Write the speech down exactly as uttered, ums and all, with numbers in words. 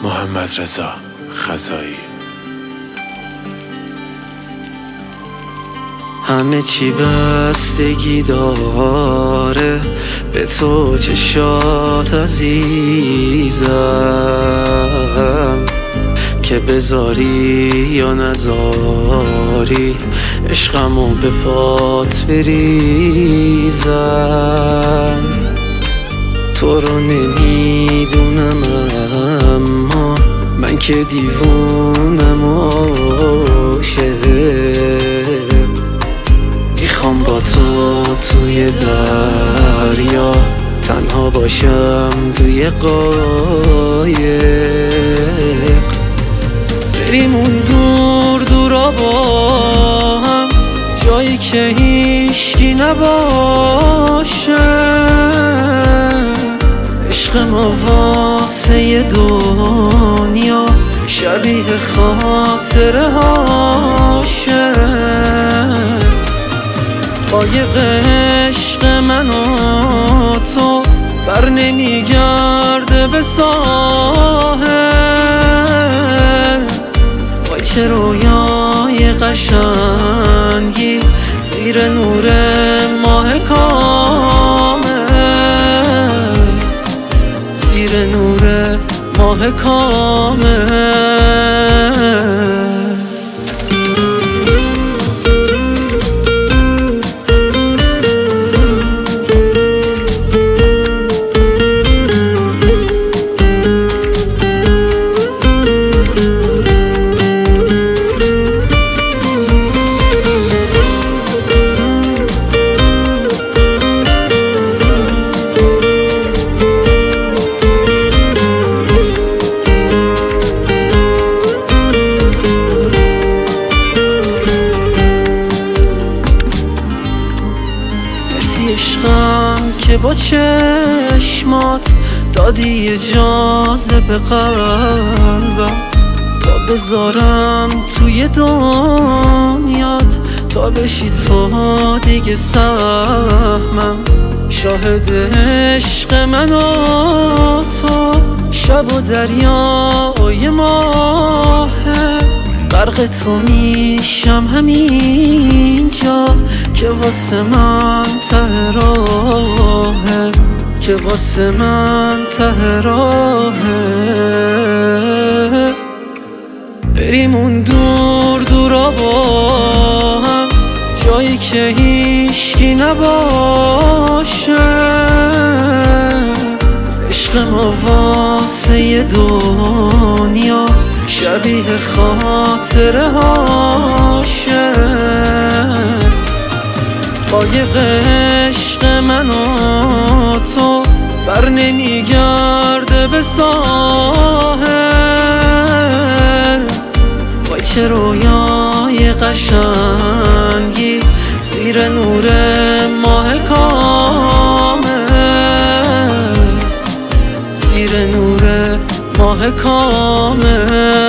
محمدرضا خزایی. همه چی بستگی داره به تو چشات عزیزم، که بذاری یا نذاری عشقمو به پات بریزم. تو رو نمیدونم اما من که دیوونم عاشق، میخوام با تو توی دریا تنها باشم توی قایق، بریم اون دور دورا با هم، جایی که هیچکی نباشه. عشق ما واسه دنیا شبیه خاطره هاشه. قایق عشق من و تو بر نمیگرده به ساحل، وای چه رویای قشنگی زیر نور ماه کامل، زیر نور ماه کامل. عشقم که با چشمات دادی اجازه به قلبم تا بذارم توی دنیات، تا بشی تو دیگه سهمم. شاهد عشق من و تو شب و دریای ماهه، غرق تو میشم همینجا که واسه من ته راهه، که واسه من ته راهه. بریم اون دور دورا با هم، جایی که هیچکی نباشه. عشق ما واسه دنیا شبیه خاطره هاشه. قایق عشق من و تو بر نمیگرده به ساحل، وای چه رویای قشنگی زیر نور ماه کامل، زیر نور ماه کامل.